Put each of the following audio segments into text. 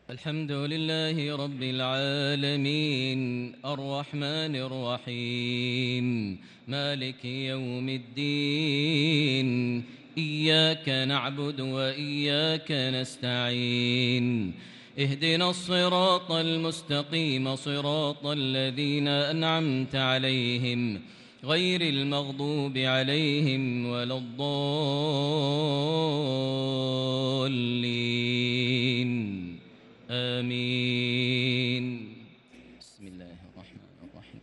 الحمد لله رب العالمين الرحمن الرحيم مالك يوم الدين إياك نعبد وإياك نستعين اهدنا الصراط المستقيم صراط الذين أنعمت عليهم غير المغضوب عليهم ولا الضالين آمين. بسم الله الرحمن الرحيم.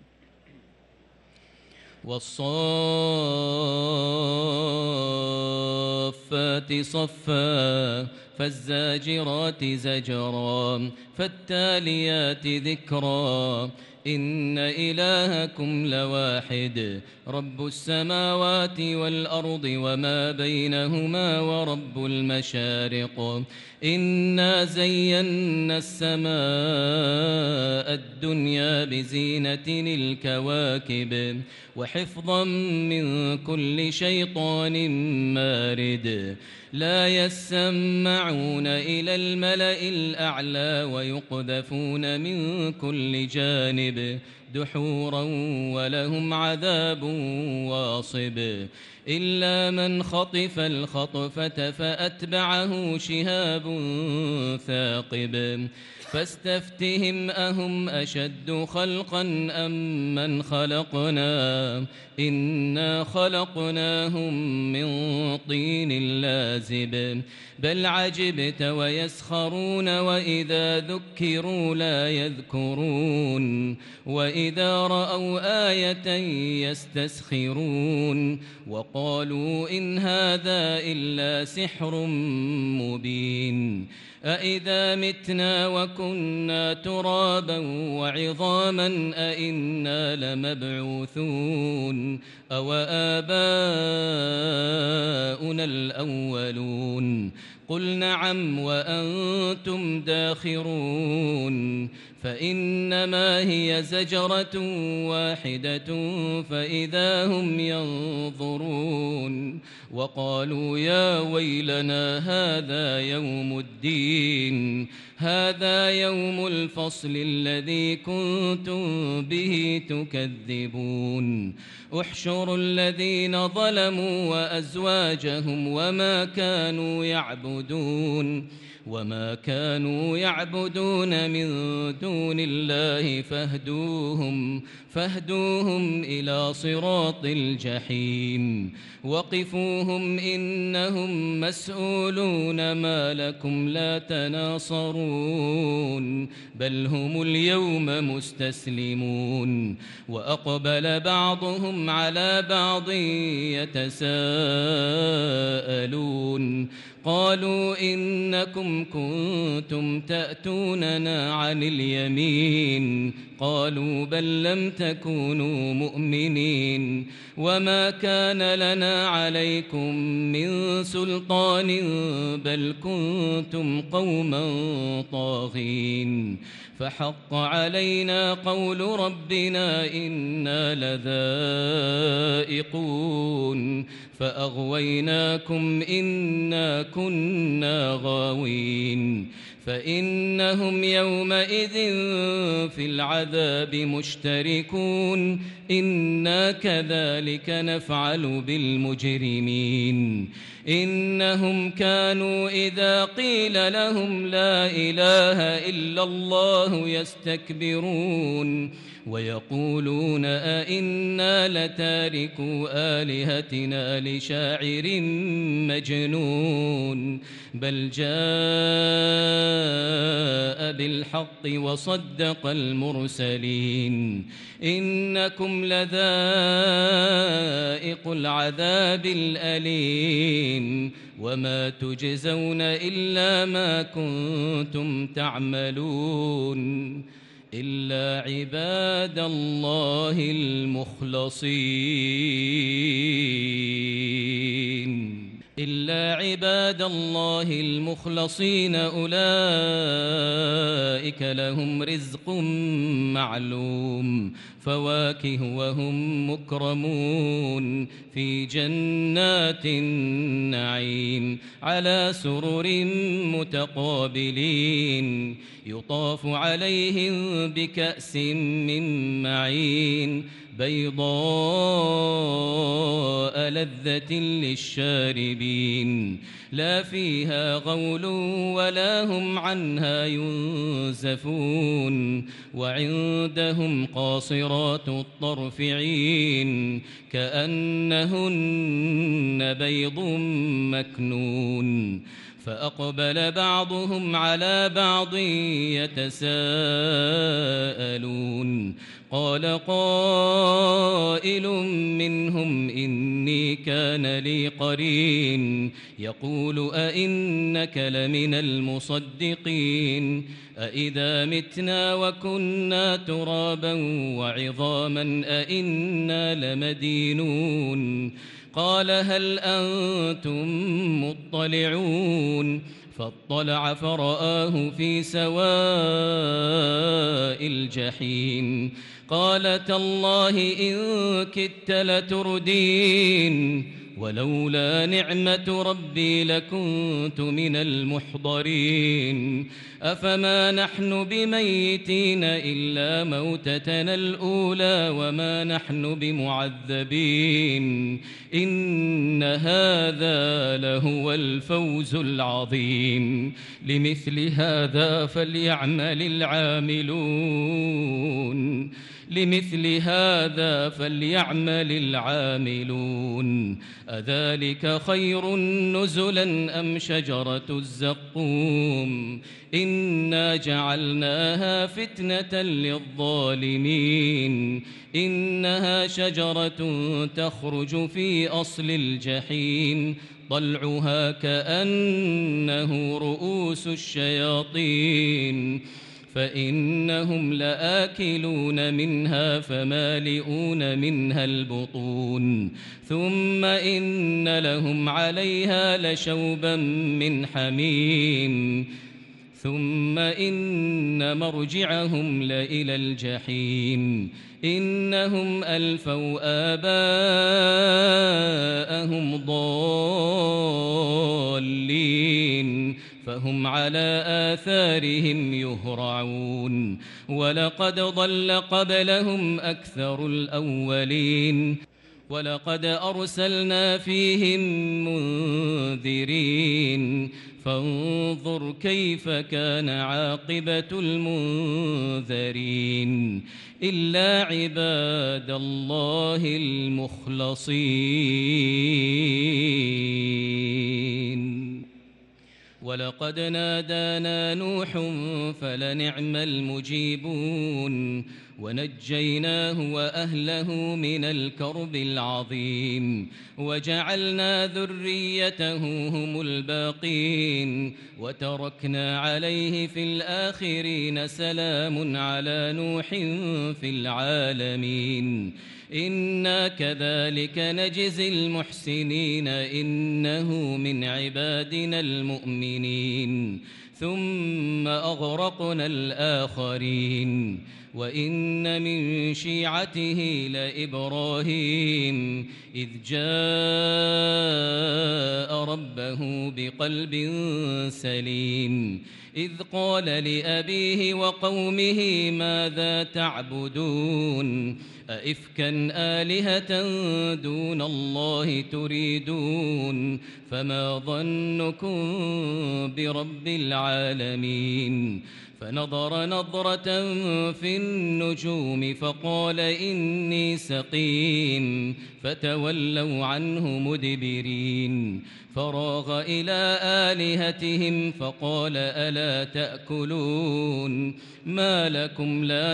والصافات صفا فالزاجرات زجرا فالتاليات ذكرا إن إلهكم لواحد رب السماوات والأرض وما بينهما ورب المشارق إنا زينا السماء الدنيا بزينة الكواكب وحفظا من كل شيطان مارد لا يسمعون إلى الملأ الأعلى ويقذفون من كل جانب دحورا ولهم عذاب واصب إلا من خطف الخطفة فأتبعه شهاب ثاقب فاستفتهم أهم أشد خلقا أم من خلقنا إنا خلقناهم من طين لازب بل عجبت ويسخرون وإذا ذكروا لا يذكرون وإذا رأوا آية يستسخرون وقالوا إن هذا إلا سحر مبين أإذا متنا وكنا ترابا وعظاما أإنا لمبعوثون أو آباؤنا الأولون قل نعم وأنتم داخرون فإنما هي زجرة واحدة فإذا هم ينظرون وقالوا يا ويلنا هذا يوم الفصل الذي كنتم به تكذبون احشروا الذين ظلموا وأزواجهم وما كانوا يعبدون من دون الله فاهدوهم إلى صراط الجحيم وقفوهم إنهم مسؤولون ما لكم لا تناصرون بل هم اليوم مستسلمون وأقبل بعضهم على بعض يتساءلون قالوا إنكم كنتم تأتوننا عن اليمين قالوا بل لم تكونوا مؤمنين وما كان لنا عليكم من سلطان بل كنتم قوما طاغين فحق علينا قول ربنا إنا لذائقون فأغويناكم إنا كنا غاوين فإنهم يومئذ في العذاب مشتركون إنا كذلك نفعل بالمجرمين إنهم كانوا إذا قيل لهم لا إله إلا الله يستكبرون ويقولون أئنا لتاركو آلهتنا لشاعر مجنون بل جاء بالحق وصدق المرسلين إنكم لذائق العذاب الأليم وما تجزون إلا ما كنتم تعملون إلا عباد الله المخلصين إلا عباد الله المخلصين أولئك لهم رزق معلوم فواكه وهم مكرمون في جنات النعيم على سرر متقابلين يطاف عليهم بكأس من معين بيضاء لذة للشاربين لا فيها غول ولا هم عنها ينزفون وعندهم قاصرات الطرف عين كأنهن بيض مكنون فأقبل بعضهم على بعض يتساءلون قال قائل منهم إني كان لي قرين يقول أئنك لمن المصدقين أئذا متنا وكنا ترابا وعظاما أئنا لمدينون قال هل أنتم مطلعون فاطلع فرآه في سواء الجحيم قال تالله إن كدت لتردين ولولا نعمة ربي لكنت من المحضرين أفما نحن بميتين إلا موتتنا الأولى وما نحن بمعذبين إن هذا لهو الفوز العظيم لمثل هذا فليعمل العاملون أذلك خير نزلا أم شجرة الزقوم إنا جعلناها فتنة للظالمين إنها شجرة تخرج في أصل الجحيم طلعها كأنه رؤوس الشياطين فإنهم لآكلون منها فمالئون منها البطون ثم إن لهم عليها لشوبا من حميم ثم إن مرجعهم لإلى الجحيم إنهم ألفوا آباءهم ضالين فهم على آثارهم يهرعون ولقد ضل قبلهم أكثر الأولين ولقد أرسلنا فيهم منذرين فانظر كيف كان عاقبة المنذرين إلا عباد الله المخلصين ولقد نادانا نوح فلنعم المجيبون ونجيناه وأهله من الكرب العظيم وجعلنا ذريته هم الباقين وتركنا عليه في الآخرين سلام على نوح في العالمين إنا كذلك نجزي المحسنين إنه من عبادنا المؤمنين ثم أغرقنا الآخرين وإن من شيعته لإبراهيم إذ جاء ربه بقلب سليم إذ قال لأبيه وقومه ماذا تعبدون أئفكا آلهة دون الله تريدون فما ظنكم برب العالمين فنظر نظرة في النجوم فقال إني سقيم فتولوا عنه مدبرين فراغ إلى آلهتهم فقال ألا تأكلون ما لكم لا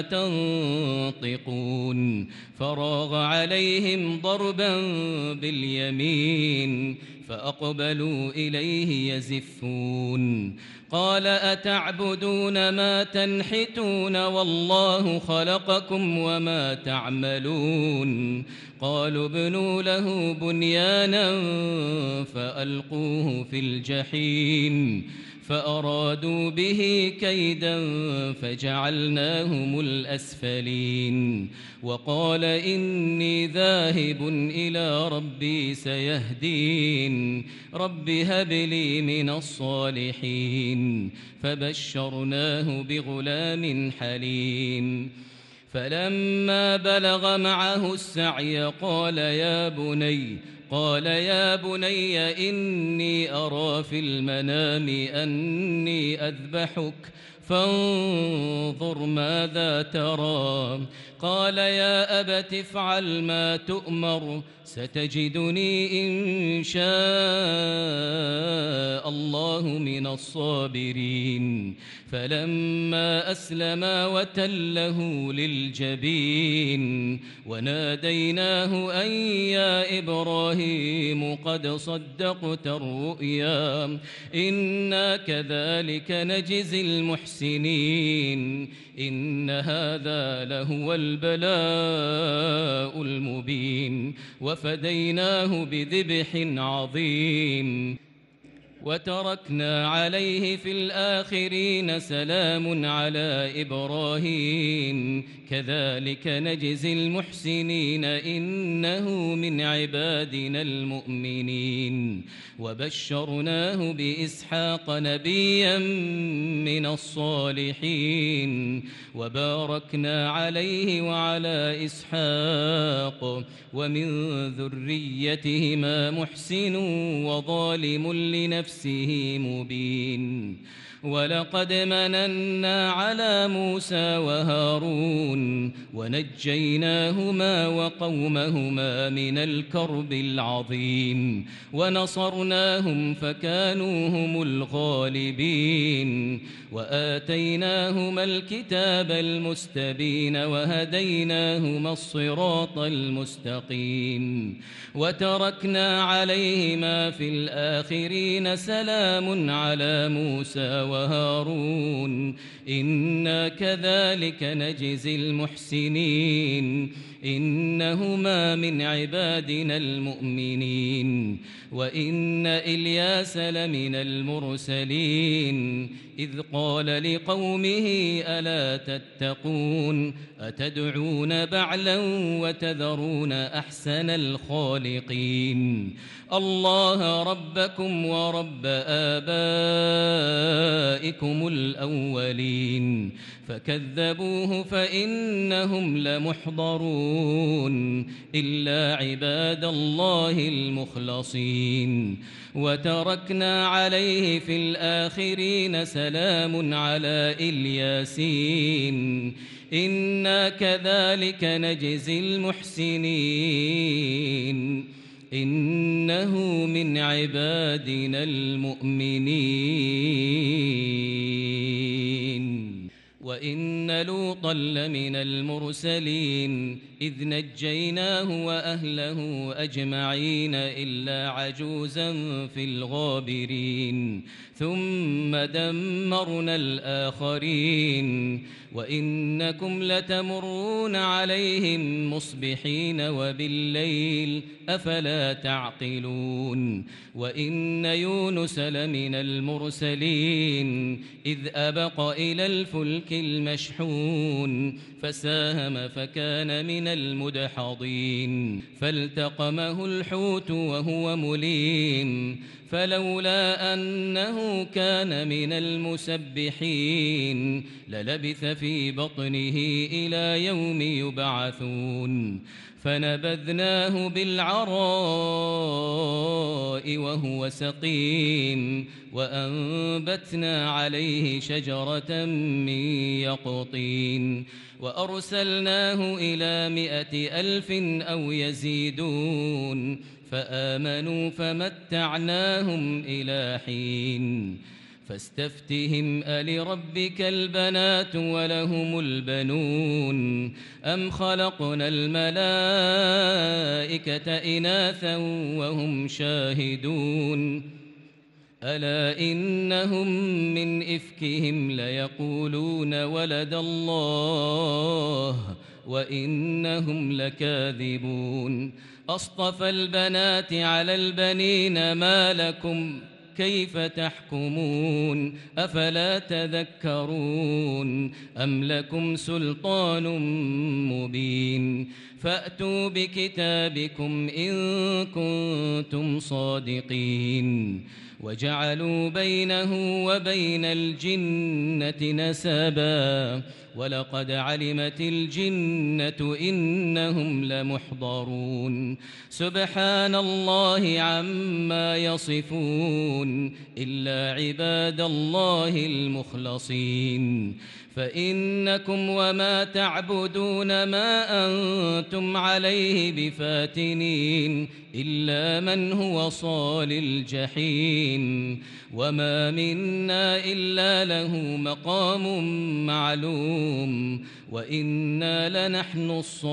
تنطقون فراغ عليهم ضربا باليمين فأقبلوا إليه يزفون قال أتعبدون ما تنحتون والله خلقكم وما تعملون قالوا ابنوا له بنيانا فألقوه في الجحيم فأرادوا به كيدا فجعلناهم الأسفلين وقال إني ذاهب إلى ربي سيهدين رب هب لي من الصالحين فبشرناه بغلام حليم فلما بلغ معه السعي قال يا بني إني أرى في المنام أني أذبحك فانظر ماذا ترى قال يا أبت افعل ما تؤمر ستجدني إن شاء الله من الصابرين فلما أسلما وتله للجبين وناديناه أن يا إبراهيم قد صدقت الرؤيا إنا كذلك نجزي المحسنين إن هذا لهو البلاء المبين وفديناه بذبح عظيم وتركنا عليه في الآخرين سلام على إبراهيم كذلك نجزي المحسنين إنه من عبادنا المؤمنين وبشرناه بإسحاق نبيا من الصالحين وباركنا عليه وعلى إسحاق ومن ذريتهما محسن وظالم لنفسه مبين ولقد مننا على موسى وهارون ونجيناهما وقومهما من الكرب العظيم ونصرناهم فكانوا هم الغالبين وآتيناهما الكتاب المستبين وهديناهما الصراط المستقيم وتركنا عليهما في الآخرين سلام على موسى وهارون إنا كذلك نجزي المحسنين إنهما من عبادنا المؤمنين وإن إلياس لمن المرسلين إذ قال لقومه ألا تتقون أتدعون بعلا وتذرون أحسن الخالقين الله ربكم ورب آبائكم الأولين فكذبوه فإنهم لمحضرون إلا عباد الله المخلصين وتركنا عليه في الآخرين سلام على الياسين إنا كذلك نجزي المحسنين إنه من عبادنا المؤمنين وإن لوطا لمن المرسلين إذ نجيناه وأهله أجمعين إلا عجوزا في الغابرين ثم دمرنا الآخرين وإنكم لتمرون عليهم مصبحين وبالليل أفلا تعقلون وإن يونس لمن المرسلين إذ أبق إلى الفلك المشحون فساهم فكان من المدحضين فالتقمه الحوت وهو مليم فلولا أنه كان من المسبحين للبث في بطنه إلى يوم يبعثون فنبذناه بالعراء وهو سقيم وأنبتنا عليه شجرة من يقطين وأرسلناه إلى 100,000 أو يزيدون فآمنوا فمتعناهم إلى حين فاستفتهم ألربك البنات ولهم البنون أم خلقنا الملائكة إناثا وهم شاهدون ألا إنهم من إفكهم ليقولون ولد الله وإنهم لكاذبون أصطفى البنات على البنين ما لكم كيف تحكمون أفلا تذكرون أم لكم سلطان مبين فأتوا بكتابكم إن كنتم صادقين وجعلوا بينه وبين الجنة نسبا ولقد علمت الجنة إنهم لمحضرون سبحان الله عما يصفون إلا عباد الله المخلصين فإنكم وما تعبدون ما أنتم عليه بفاتنين إلا من هو صال الجحيم وما منا إلا له مقام معلوم وإنا لنحن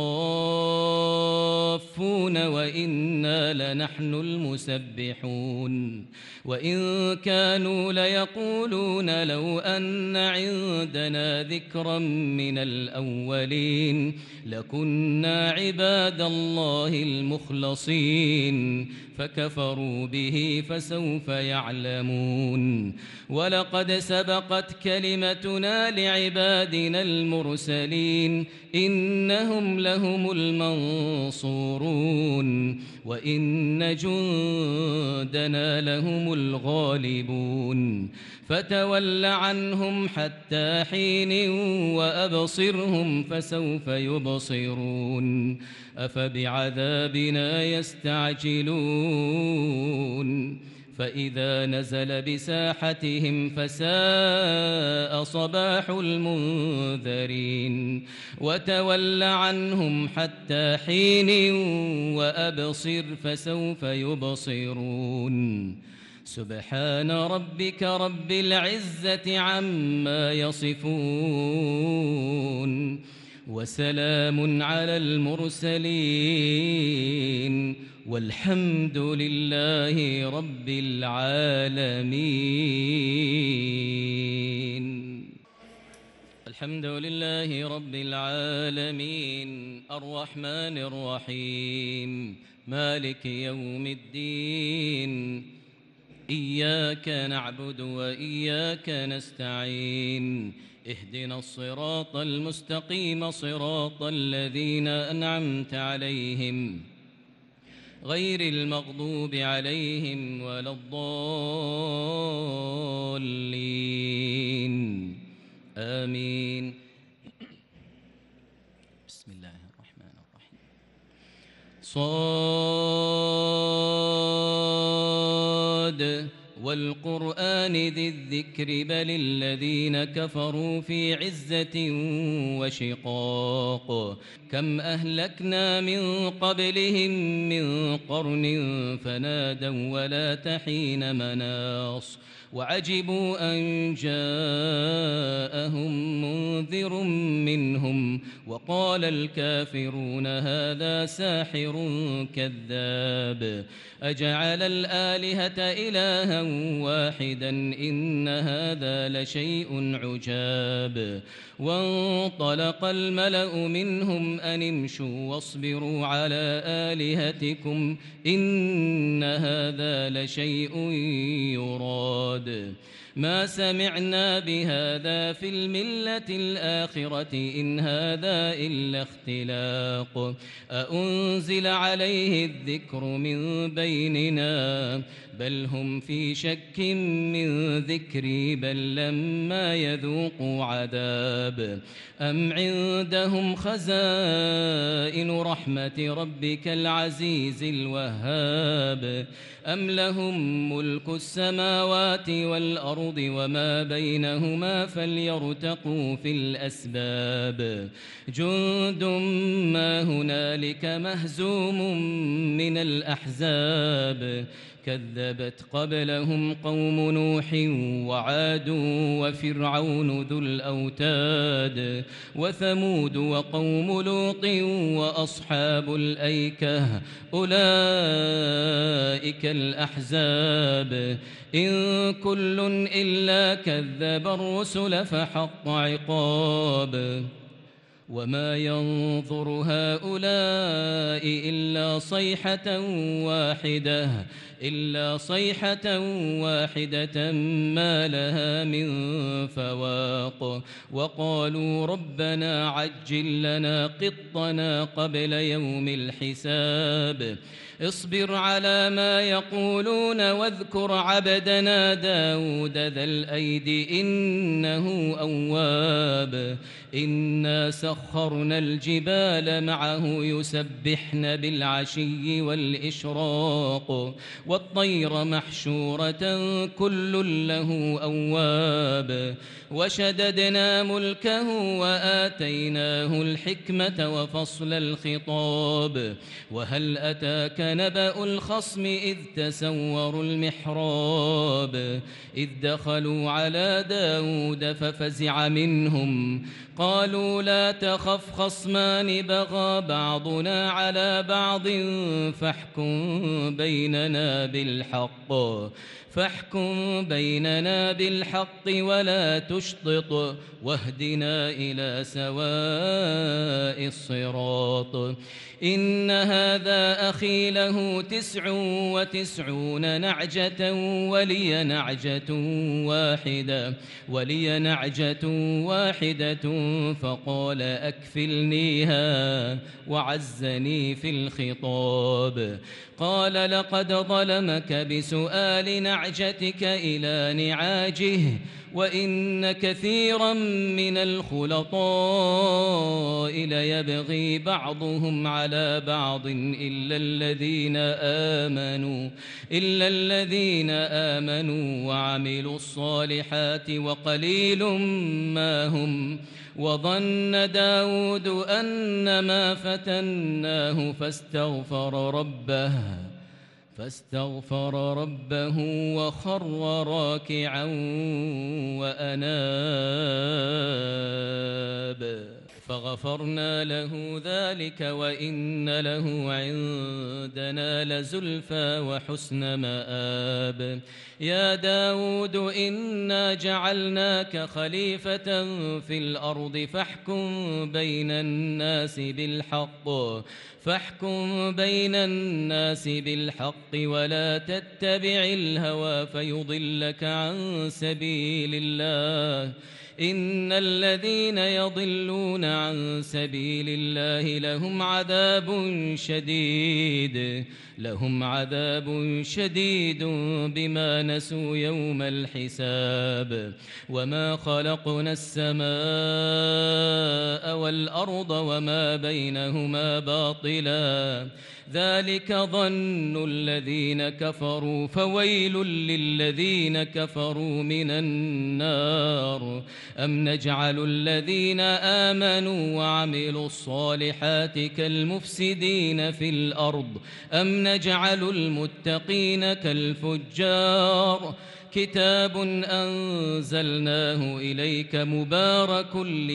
الصافون وإنا لنحن المسبحون وإن كانوا ليقولون لو أن عندنا ذكرا من الأولين لكنا عباد الله المخلصين فكفروا به فسوف يعلمون ولقد سبقت كلمتنا لعبادنا المرسلين إنهم لهم المنصورون وإن جندنا لهم الغالبون فتول عنهم حتى حين وأبصرهم فسوف يبصرون أفبعذابنا يستعجلون فإذا نزل بساحتهم فساء صباح المنذرين وتول عنهم حتى حين وأبصر فسوف يبصرون سبحان ربك رب العزة عما يصفون وسلام على المرسلين والحمد لله رب العالمين الحمد لله رب العالمين الرحمن الرحيم مالك يوم الدين إياك نعبد وإياك نستعين اهدنا الصراط المستقيم صراط الذين أنعمت عليهم غير المغضوب عليهم ولا الضالين آمين بسم الله الرحمن الرحيم صاد والقرآن ذي الذكر بل الذين كفروا في عزة وشقاق كم أهلكنا من قبلهم من قرن فنادوا ولا تحين مناص وعجبوا أن جاءهم منذر منهم وقال الكافرون هذا ساحر كذاب أجعل الآلهة إلها واحدا إن هذا لشيء عجاب وانطلق الملأ منهم أن امشوا واصبروا على آلهتكم إن هذا لشيء يراد ما سمعنا بهذا في الملة الآخرة إن هذا إلا اختلاق أأنزل عليه الذكر من بيننا بل هم في شك من ذكري بل لما يذوقوا عذاب أم عندهم خزائن رحمة ربك العزيز الوهاب أم لهم ملك السماوات والأرض والأرض وما بينهما فليرتقوا في الأسباب جند ما هنالك مهزوم من الأحزاب كذبت قبلهم قوم نوح وعاد وفرعون ذو الأوتاد وثمود وقوم لوط وأصحاب الأيكة أولئك الأحزاب إن كل إلا كذب الرسل فحق عقاب وما ينظر هؤلاء إلا صيحة واحدة ما لها من فواق وقالوا ربنا عجل لنا قطنا قبل يوم الحساب اصبر على ما يقولون واذكر عبدنا داود ذا الأيد إنه أواب إنا سخرنا الجبال معه يسبحن بالعشي والإشراق والطير محشورة كل له أواب وشددنا ملكه وآتيناه الحكمة وفصل الخطاب وهل أتاك نبأ الخصم إذ تسوروا المحراب إذ دخلوا على داود ففزع منهم قالوا لا تخف خصمان بغى بعضنا على بعض فاحكم بيننا بالحق ولا تشطط واهدنا إلى سواء الصراط إن هذا أخي له 99 نعجة ولي نعجة واحدة فقال أكفلنيها وعزني في الخطاب قال لقد ظلمك بسؤال نعجتك إلى نعاجه وإن كثيرا من الخلطاء ليبغي بعضهم على بعض إلا الذين آمنوا وعملوا الصالحات وقليل ما هم وظن داود أنما فتناه فاستغفر ربه وخر راكعا وأناب فغفرنا له ذلك وإن له عندنا لزلفى وحسن مآب يا داود إنا جعلناك خليفة في الأرض فاحكم بين الناس بالحق ولا تتبع الهوى فيضلك عن سبيل الله إن الذين يضلون عن سبيل الله لهم عذاب شديد بما نسوا يوم الحساب وما خلقنا السماء والأرض وما بينهما باطلا ذلك ظن الذين كفروا فويل للذين كفروا من النار أم نجعل الذين آمنوا وعملوا الصالحات كالمفسدين في الأرض أم نجعل المتقين كالفجار كتاب أنزلناه إليك مبارك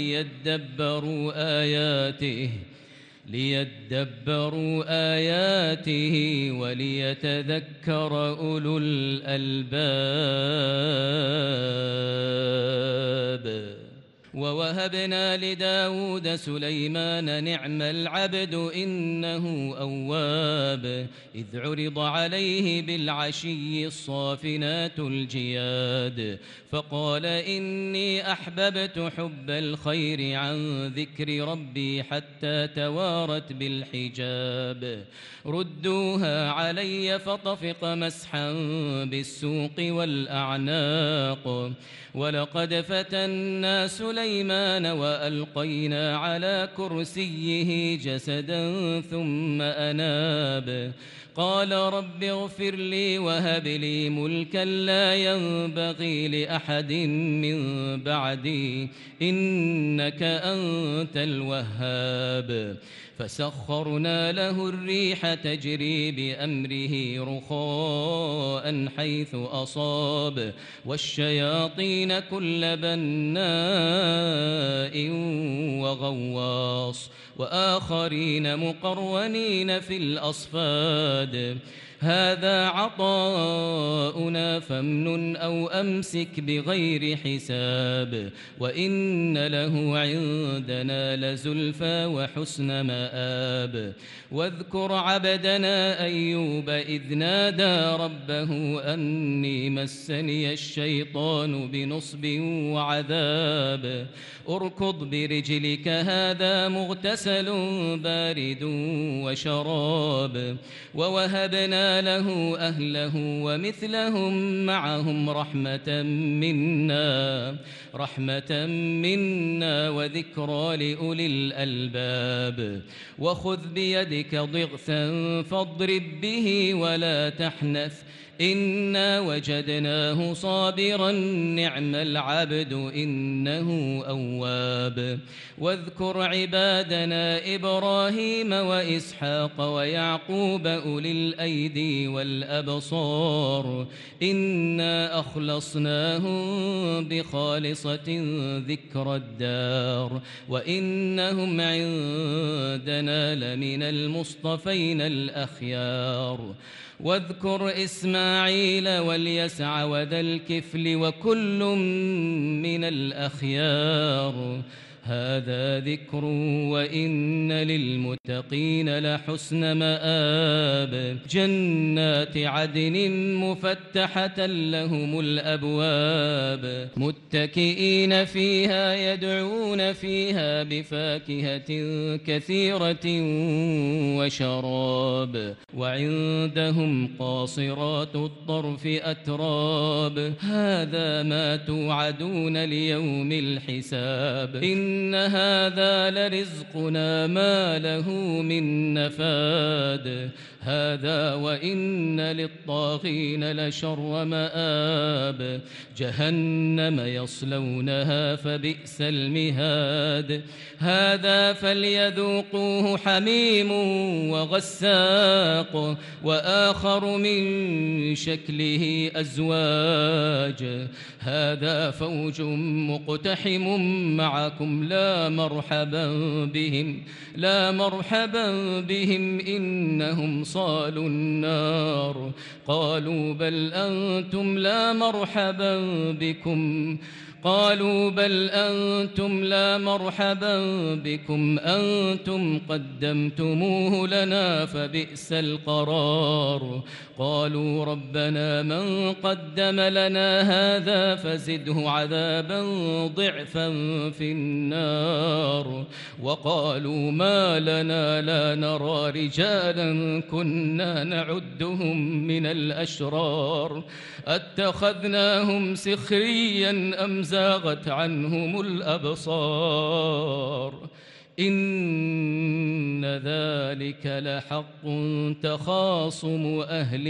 ليدبروا آياته وليتذكر أولو الألباب ووهبنا لداود سليمان نعم العبد إنه أواب إذ عرض عليه بالعشي الصافنات الجياد فقال إني أحببت حب الخير عن ذكر ربي حتى توارت بالحجاب ردوها علي فطفق مسحا بالسوق والأعناق ولقد فتنا سليمان وألقينا على كرسيه جسدا ثم أناب قال رب اغفر لي وهب لي ملكا لا ينبغي لأحد من بعدي إنك أنت الوهاب فسخرنا له الريح تجري بأمره رخاء حيث أصاب والشياطين كل بناء وغواص وآخرين مقرنين في الأصفاد هذا عطاؤنا فامنن أو أمسك بغير حساب وإن له عندنا لزلفى وحسن مآب واذكر عبدنا أيوب إذ نادى ربه أني مسني الشيطان بنصب وعذاب اركض برجلك هذا مغتسل بارد وشراب ووهبنا له أهله ومثلهم معهم رحمة منا وذكرى لأولي الألباب وخذ بيدك ضغثا فاضرب به ولا تحنث إنا وجدناه صابرا نعم العبد إنه أواب واذكر عبادنا إبراهيم وإسحاق ويعقوب أولي الأيدي والأبصار إنا أخلصناهم بخالصة ذكر الدار وإنهم عندنا لمن المصطفين الأخيار واذكر إسماعيل واليسع وذا الكفل وكل من الأخيار هذا ذكر وإن للمتقين لحسن مآب جنات عدن مفتحة لهم الأبواب متكئين فيها يدعون فيها بفاكهة كثيرة وشراب وعندهم قاصرات الطرف أتراب هذا ما توعدون ليوم الحساب إن هذا لرزقنا ما له من نفاد هذا وإن للطاغين لشر مآب جهنم يصلونها فبئس المهاد هذا فليذوقوه حميم وغساق وآخر من شكله أزواج هذا فوج مقتحم معكم لا مرحبا بهم إنهم صالوا النار قالوا بل أنتم لا مرحبا بكم أنتم قدمتموه لنا فبئس القرار قالوا ربنا من قدم لنا هذا فزده عذابا ضعفا في النار وقالوا ما لنا لا نرى رجالا كنا نعدهم من الأشرار أتخذناهم سخريا أم زاغت عنهم الأبصار إن ذلك لحق تخاصم أهل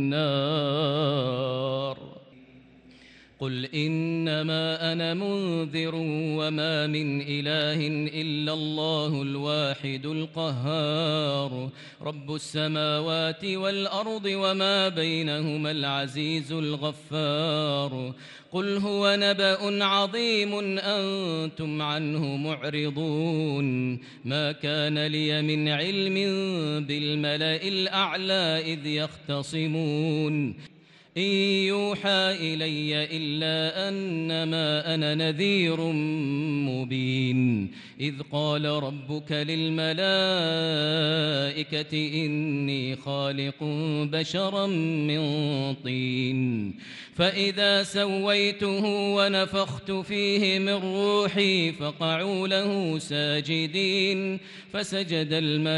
النار قل إنما أنا منذر وما من إله إلا الله الواحد القهار رب السماوات والأرض وما بينهما العزيز الغفار قل هو نبأ عظيم أنتم عنه معرضون ما كان لي من علم بالملأ الأعلى إذ يختصمون إن يوحى إلي إلا أنما أنا نذير مبين إذ قال ربك للملائكة إني خالق بشرا من طين فإذا سويته ونفخت فيه من روحي فقعوا له ساجدين فسجد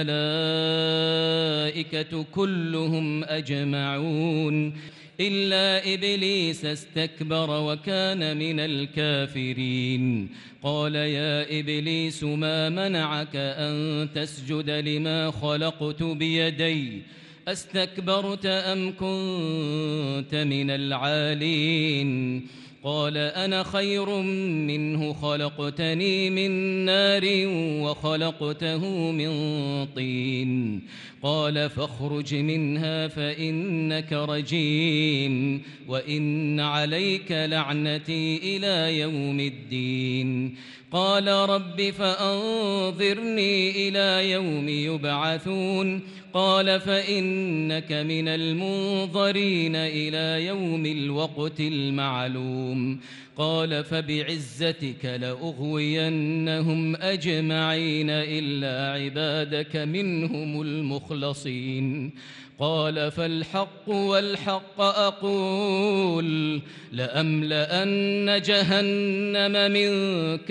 الملائكة كلهم أجمعون إلا إبليس استكبر وكان من الكافرين قال يا إبليس ما منعك أن تسجد لما خلقت بيدي أستكبرت أم كنت من العالين قال أنا خير منه خلقتني من نار وخلقته من طين قال فاخرج منها فإنك رجيم وإن عليك لعنتي إلى يوم الدين قال رب فأنظرني إلى يوم يبعثون قال فإنك من المنظرين إلى يوم الوقت المعلوم قال فبعزتك لأغوينهم أجمعين إلا عبادك منهم المخلصين قال فالحق والحق أقول لأملأن جهنم منك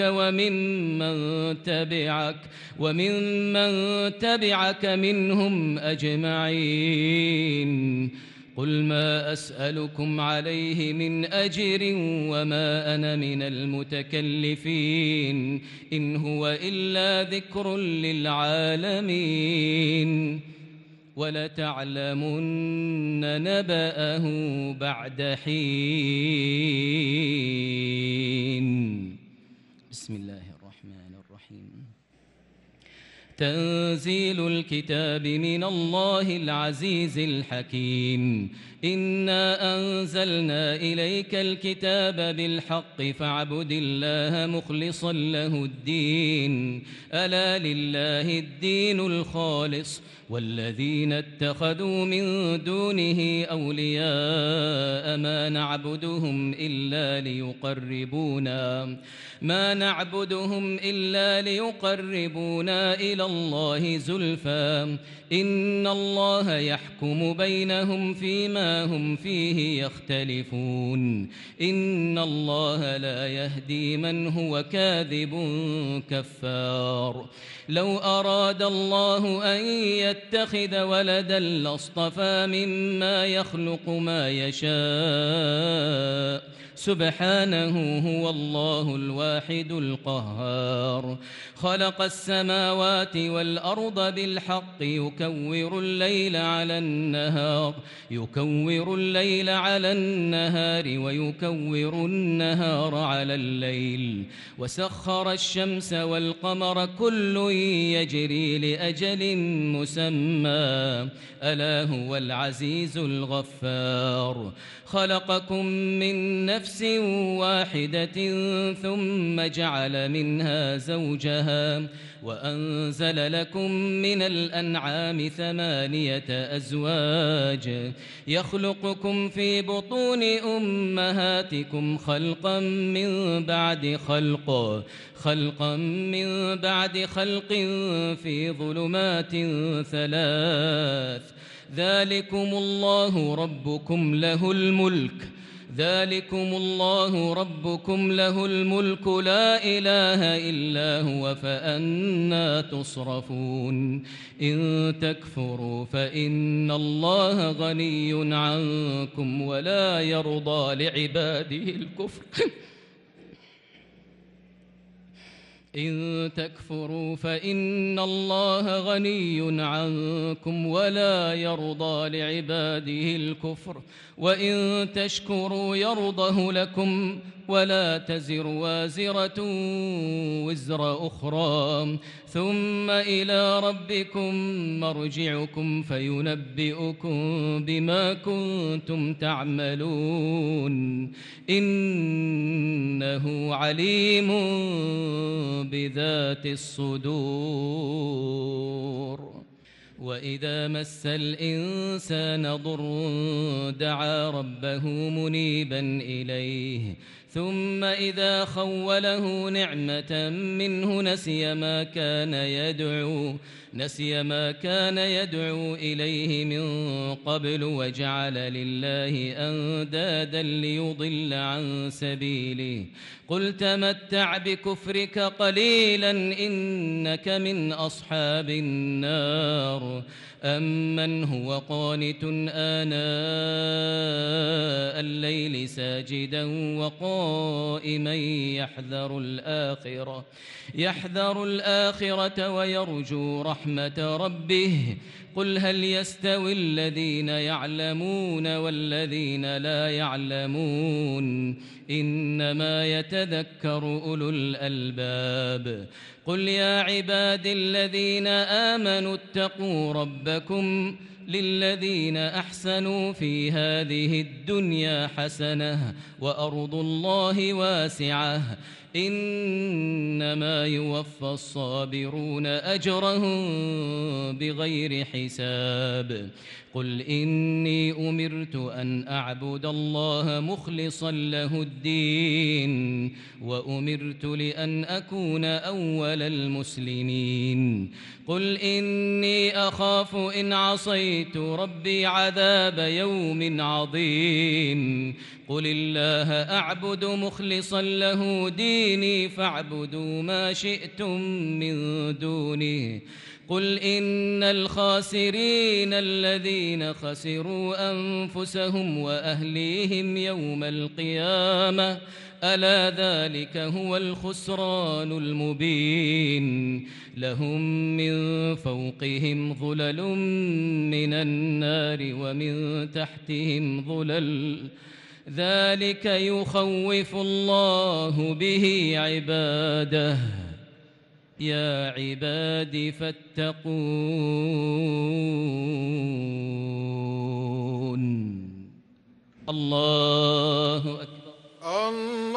ومن تبعك منهم أجمعين قل ما أسألكم عليه من أجر وما أنا من المتكلفين إن هو إلا ذكر للعالمين ولتعلمن نبأه بعد حين بسم الله الرحمن الرحيم تنزيل الكتاب من الله العزيز الحكيم إنا أنزلنا إليك الكتاب بالحق فاعبد الله مخلصا له الدين ألا لله الدين الخالص والذين اتخذوا من دونه أولياء ما نعبدهم إلا ليقربونا إلى الله زلفى إن الله يحكم بينهم فيما هم فيه يختلفون إن الله لا يهدي من هو كاذب كفار لو أراد الله أن يتخذ ولدا لاصطفى مما يخلق ما يشاء سبحانه هو الله الواحد القهار خلق السماوات والأرض بالحق يكور الليل على النهار ويكور النهار على الليل وسخر الشمس والقمر كل يجري لأجل مسمى ألا هو العزيز الغفار خلقكم من نفس واحدة ثم جعل منها زوجها وأنزل لكم من الأنعام 8 أزواج يخلقكم في بطون أمهاتكم خلقا من بعد خلق في ظلمات 3 ذلكم الله ربكم له الملك لا إله إلا هو فأنى تصرفون إن تكفروا فإن الله غني عنكم ولا يرضى لعباده الكفر إن تكفروا فإن الله غني عنكم ولا يرضى لعباده الكفر وإن تشكروا يرضه لكم ولا تزر وازرة وزر أخرى ثم إلى ربكم مرجعكم فينبئكم بما كنتم تعملون إنه عليم بذات الصدور وإذا مس الإنسان ضر دعا ربه منيبا إليه ثم إذا خوله نعمة منه نسي ما كان يدعو إليه من قبل وجعل لله أندادا ليضل عن سبيله قل تمتع بكفرك قليلا إنك من أصحاب النار أمن هو قانت آناء الليل ساجدا وقائما يحذر الآخرة ويرجو رحمة ربه قل هل يستوي الذين يعلمون والذين لا يعلمون إنما يتذكر أولو الألباب قل يا عبادي الذين آمنوا اتقوا ربكم للذين أحسنوا في هذه الدنيا حسنة وأرض الله واسعة إنما يوفى الصابرون أجرهم بغير حساب قل إني أمرت أن أعبد الله مخلصا له الدين وأمرت لأن أكون أول المسلمين قل إني أخاف إن عصيت ربي عذاب يوم عظيم قل الله أعبد مخلصا له ديني فاعبدوا ما شئتم من دونه قل إن الخاسرين الذين خسروا أنفسهم وأهليهم يوم القيامة ألا ذلك هو الخسران المبين لهم من فوقهم ظلل من النار ومن تحتهم ظلل ذلك يخوف الله به عباده يا عباد فاتقون الله أكبر